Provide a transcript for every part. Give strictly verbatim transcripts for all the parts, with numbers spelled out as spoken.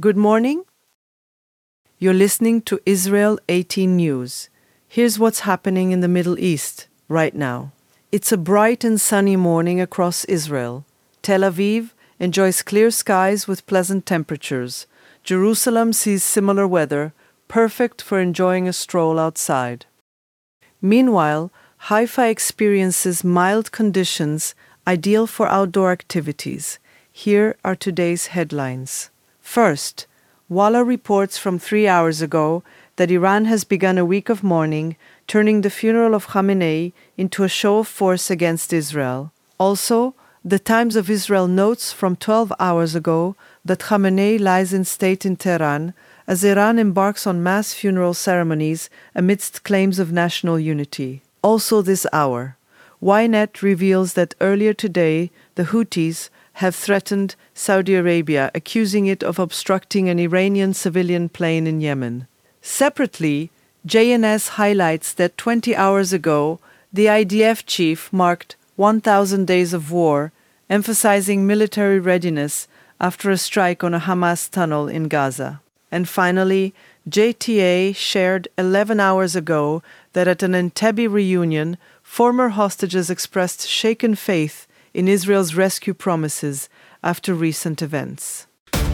Good morning. You're listening to Israel eighteen News. Here's what's happening in the Middle East right now. It's a bright and sunny morning across Israel. Tel Aviv enjoys clear skies with pleasant temperatures. Jerusalem sees similar weather, perfect for enjoying a stroll outside. Meanwhile, Haifa experiences mild conditions ideal for outdoor activities. Here are today's headlines. First, Walla reports from three hours ago that Iran has begun a week of mourning, turning the funeral of Khamenei into a show of force against Israel. Also, the Times of Israel notes from twelve hours ago that Khamenei lies in state in Tehran as Iran embarks on mass funeral ceremonies amidst claims of national unity. Also this hour, Ynet reveals that earlier today the Houthis have threatened Saudi Arabia, accusing it of obstructing an Iranian civilian plane in Yemen. Separately, J N S highlights that twenty hours ago, the I D F chief marked one thousand days of war, emphasizing military readiness after a strike on a Hamas tunnel in Gaza. And finally, J T A shared eleven hours ago that at an Entebbe reunion, former hostages expressed shaken faith in Israel's rescue promises after recent events.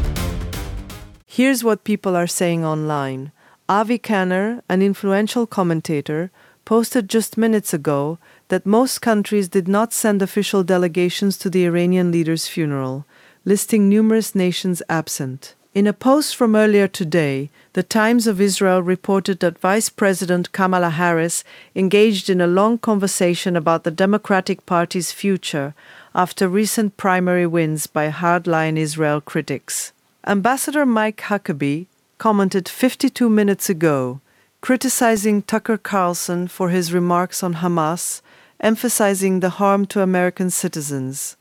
Here's what people are saying online. Avi Kanner, an influential commentator, posted just minutes ago that most countries did not send official delegations to the Iranian leader's funeral, listing numerous nations absent. In a post from earlier today, the Times of Israel reported that Vice President Kamala Harris engaged in a long conversation about the Democratic Party's future after recent primary wins by hardline Israel critics. Ambassador Mike Huckabee commented fifty-two minutes ago, criticizing Tucker Carlson for his remarks on Hamas, emphasizing the harm to American citizens.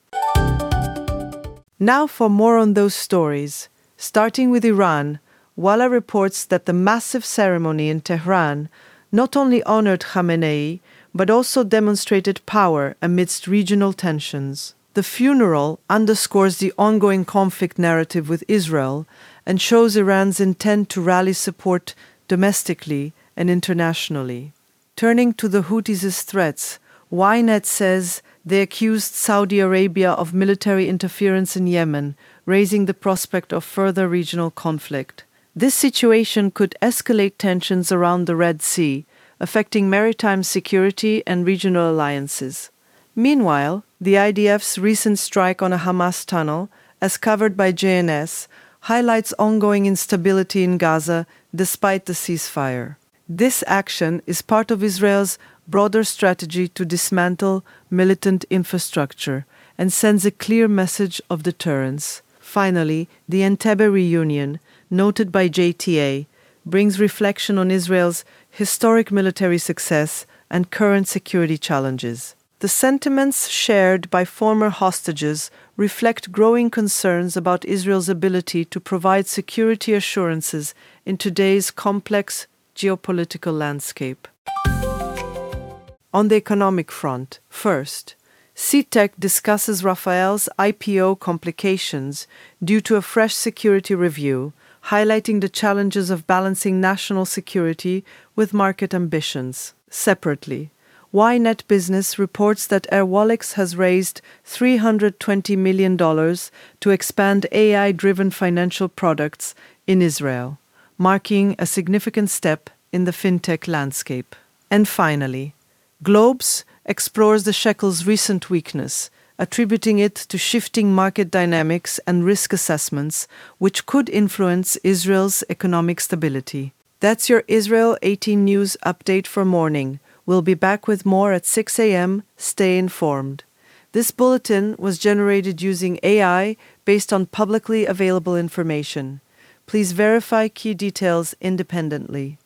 Now for more on those stories. Starting with Iran, Walla reports that the massive ceremony in Tehran not only honored Khamenei, but also demonstrated power amidst regional tensions. The funeral underscores the ongoing conflict narrative with Israel and shows Iran's intent to rally support domestically and internationally. Turning to the Houthis' threats, Ynet says they accused Saudi Arabia of military interference in Yemen, raising the prospect of further regional conflict. This situation could escalate tensions around the Red Sea, affecting maritime security and regional alliances. Meanwhile, the I D F's recent strike on a Hamas tunnel, as covered by J N S, highlights ongoing instability in Gaza despite the ceasefire. This action is part of Israel's broader strategy to dismantle militant infrastructure and sends a clear message of deterrence. Finally, the Entebbe reunion, noted by J T A, brings reflection on Israel's historic military success and current security challenges. The sentiments shared by former hostages reflect growing concerns about Israel's ability to provide security assurances in today's complex geopolitical landscape. On the economic front, first, C TEC discusses Rafael's I P O complications due to a fresh security review, highlighting the challenges of balancing national security with market ambitions. Separately, Ynet Business reports that Airwallex has raised three hundred twenty million dollars to expand A I-driven financial products in Israel, marking a significant step in the fintech landscape. And finally, Globes explores the shekel's recent weakness, attributing it to shifting market dynamics and risk assessments, which could influence Israel's economic stability. That's your Israel eighteen News update for morning. We'll be back with more at six a.m. Stay informed. This bulletin was generated using A I based on publicly available information. Please verify key details independently.